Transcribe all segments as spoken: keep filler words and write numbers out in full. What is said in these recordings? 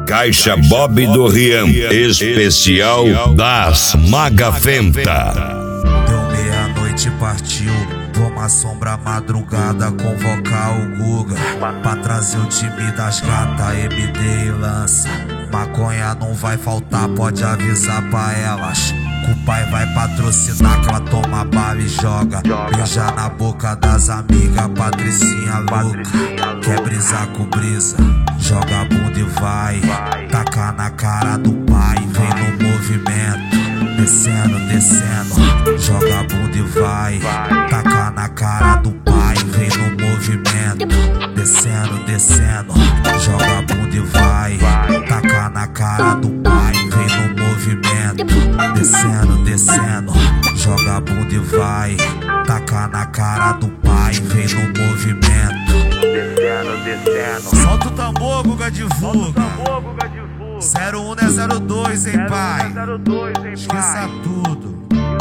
Caixa Bob do Rian, especial das Magafenta. Deu meia-noite, partiu. Toma sombra madrugada, convocar o Guga pra trazer o time das gatas, M D e lança. Maconha não vai faltar, pode avisar pra elas. Que o pai vai patrocinar, que ela toma bala e joga. Beija na boca das amigas, Patricinha louca. Quer brisar com brisa, joga a bunda e vai. Taca na cara do pai, vem no movimento. Descendo, descendo, joga a bunda e vai. Taca na cara do pai, vem no movimento. Descendo, descendo, joga a bunda e vai. Taca na cara do pai, vem no movimento. Descendo, descendo, joga a bunda e vai. Taca na cara do pai, vem no movimento. Descendo, descendo. Solta o tambor, Guga divulga. zero um não é zero dois, hein, pai? Esqueça tudo.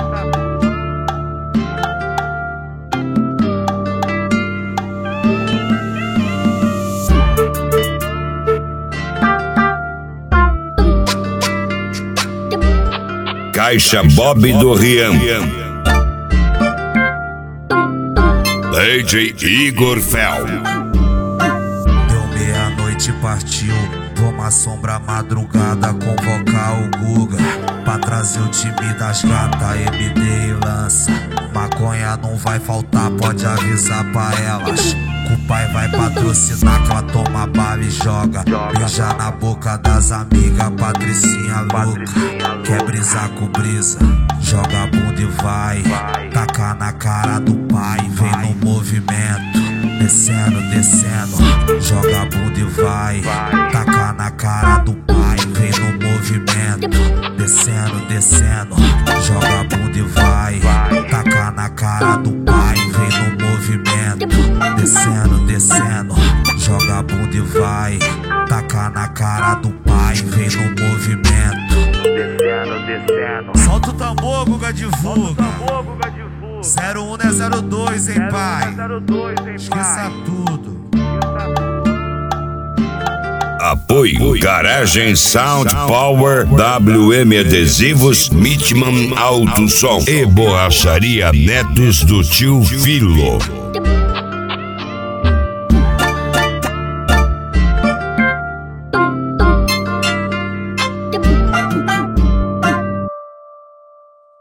Caixa Bob do Rian. D J Igor Fel. Deu meia-noite, partiu. Toma sombra madrugada, convocar o Guga pra trazer o time das gatas, M D e lança. Maconha não vai faltar, pode avisar pra elas. Que o pai vai patrocinar, que ela toma bala e joga. Beija na boca das amigas, Patricinha louca. Quer brisar com brisa, joga a bunda e vai. Taca na cara do pai, vem no movimento. Descendo, descendo, joga a bunda e vai. Taca na cara do pai, vem no movimento. Descendo, descendo, joga a bunda e vai. Taca na cara do pai, vem no movimento. Descendo, descendo, joga a bunda e vai. Taca na cara do pai, vem no movimento. Descendo, descendo. Solta o tambor, Guga divulga. zero um não é zero dois, hein, pai? Esqueça tudo. Apoio Garagem Sound Power, W M Adesivos, Mitman Alto Som e Borracharia Netos do Tio Filo.